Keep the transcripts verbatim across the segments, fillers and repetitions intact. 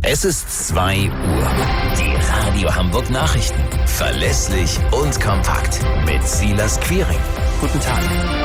Es ist zwei Uhr. Die Radio Hamburg Nachrichten. Verlässlich und kompakt. Mit Silas Quiring. Guten Tag.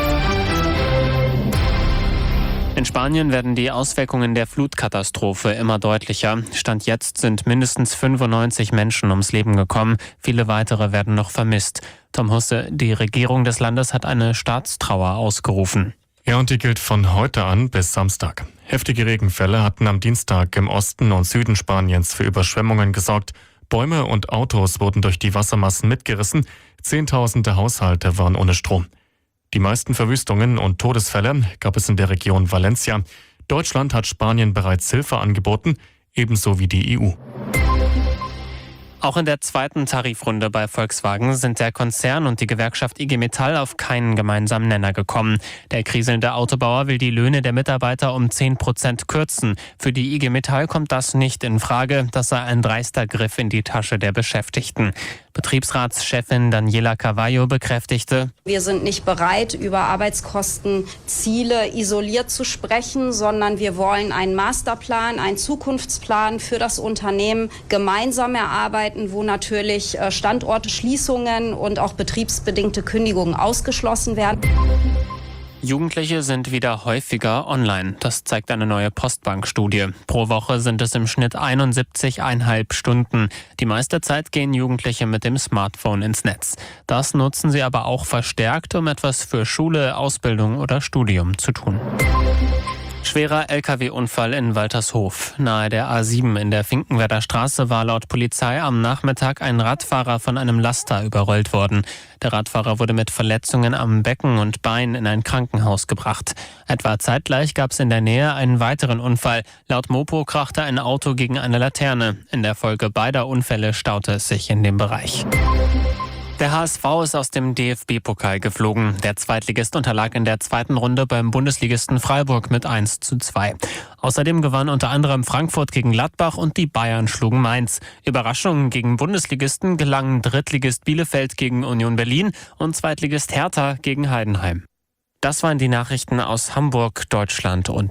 In Spanien werden die Auswirkungen der Flutkatastrophe immer deutlicher. Stand jetzt sind mindestens fünfundneunzig Menschen ums Leben gekommen. Viele weitere werden noch vermisst. Tom Husse, die Regierung des Landes hat eine Staatstrauer ausgerufen. Ja, und die gilt von heute an bis Samstag. Heftige Regenfälle hatten am Dienstag im Osten und Süden Spaniens für Überschwemmungen gesorgt. Bäume und Autos wurden durch die Wassermassen mitgerissen. Zehntausende Haushalte waren ohne Strom. Die meisten Verwüstungen und Todesfälle gab es in der Region Valencia. Deutschland hat Spanien bereits Hilfe angeboten, ebenso wie die E U. Auch in der zweiten Tarifrunde bei Volkswagen sind der Konzern und die Gewerkschaft I G Metall auf keinen gemeinsamen Nenner gekommen. Der kriselnde Autobauer will die Löhne der Mitarbeiter um zehn Prozent kürzen. Für die I G Metall kommt das nicht in Frage. Das sei ein dreister Griff in die Tasche der Beschäftigten. Betriebsratschefin Daniela Carvalho bekräftigte: Wir sind nicht bereit, über Arbeitskostenziele isoliert zu sprechen, sondern wir wollen einen Masterplan, einen Zukunftsplan für das Unternehmen gemeinsam erarbeiten, wo natürlich Standortschließungen und auch betriebsbedingte Kündigungen ausgeschlossen werden. Jugendliche sind wieder häufiger online. Das zeigt eine neue Postbank-Studie. Pro Woche sind es im Schnitt einundsiebzig Komma fünf Stunden. Die meiste Zeit gehen Jugendliche mit dem Smartphone ins Netz. Das nutzen sie aber auch verstärkt, um etwas für Schule, Ausbildung oder Studium zu tun. Schwerer L K W-Unfall in Waltershof. Nahe der A sieben in der Finkenwerder Straße war laut Polizei am Nachmittag ein Radfahrer von einem Laster überrollt worden. Der Radfahrer wurde mit Verletzungen am Becken und Bein in ein Krankenhaus gebracht. Etwa zeitgleich gab es in der Nähe einen weiteren Unfall. Laut Mopo krachte ein Auto gegen eine Laterne. In der Folge beider Unfälle staute es sich in dem Bereich. Der H S V ist aus dem D F B-Pokal geflogen. Der Zweitligist unterlag in der zweiten Runde beim Bundesligisten Freiburg mit eins zu zwei. Außerdem gewann unter anderem Frankfurt gegen Gladbach und die Bayern schlugen Mainz. Überraschungen gegen Bundesligisten gelangen Drittligist Bielefeld gegen Union Berlin und Zweitligist Hertha gegen Heidenheim. Das waren die Nachrichten aus Hamburg, Deutschland und